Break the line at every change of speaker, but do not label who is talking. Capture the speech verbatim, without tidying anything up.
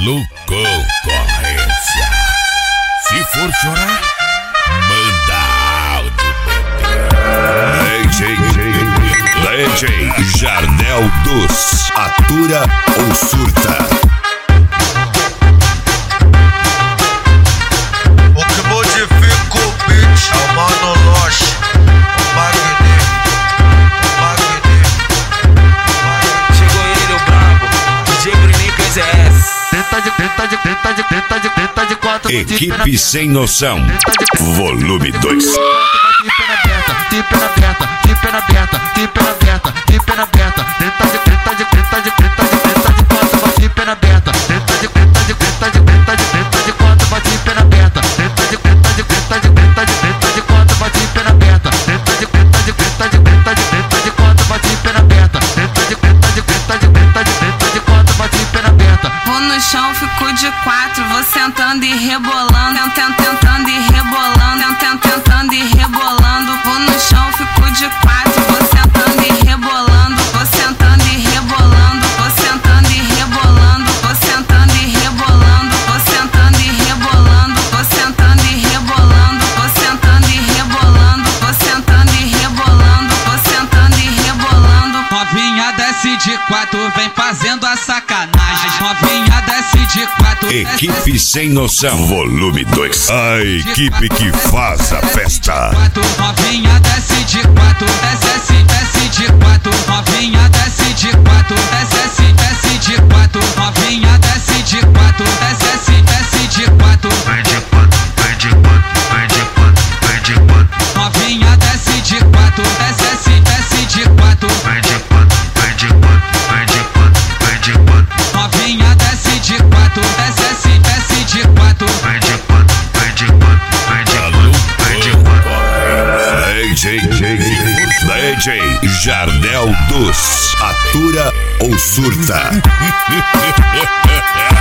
Alô, concorrência. Se for chorar, manda áudio, D J Jardel dos atura ou surta.
O que modifica o beat é o Mano Loche, o Magni, o Magni.
Chegou ele, o brabo, D J Bruninho Z S.
Tenta de, tenta de, tenta de, tenta de, tenta de quatro.
Equipe sem noção, volume dois.
De pena aberta, de pena aberta, de pena aberta, de pena aberta, de pena aberta. Tenta de, tenta de, tenta de, tenta de, tenta de quatro, bate de pena aberta. Tenta de, tenta de, tenta de, tenta de, tenta de quatro, bate de pena aberta. Tenta de, tenta de, tenta de, tenta de, tenta de quatro, bate de pena aberta. Tenta de, tenta de, tenta de, tenta de, tenta de quatro, bate de pena aberta. Tenta de, tenta de, tenta de, tenta de, tenta de quatro, bate de pena aberta.
Vou no chão, fico de quatro, vou sentando e rebolando, tentando, tentando e rebolando, tentando, tentando e rebolando. Vou no chão, fico de quatro, vou sentando e rebolando, vou sentando e rebolando, vou sentando e rebolando, vou sentando e rebolando, vou sentando e rebolando, vou sentando e rebolando, vou sentando e rebolando, vou sentando e rebolando, vou sentando e rebolando.
Novinha desce de quatro, vem fazendo a sacanagem. Novinha desce de quatro.
Equipe sem noção, volume dois. A equipe que faz a festa.
Novinha desce de quatro, desce, desce de quatro. Novinha desce de quatro, desce, desce de quatro. Novinha desce de quatro, desce, desce de quatro.
Vem de quatro, vem de quatro, vem de quatro, vem de quatro.
Novinha desce de quatro, desce, desce de quatro.
Vem de quatro, vem de quatro, vem de quatro, vem de quatro.
Novinha desce de quatro, desce, desce de quatro.
Vem de quatro, vem de quatro, vem de
Alô,
quatro, vem de quatro.
D J Jardel dos atura ou surta.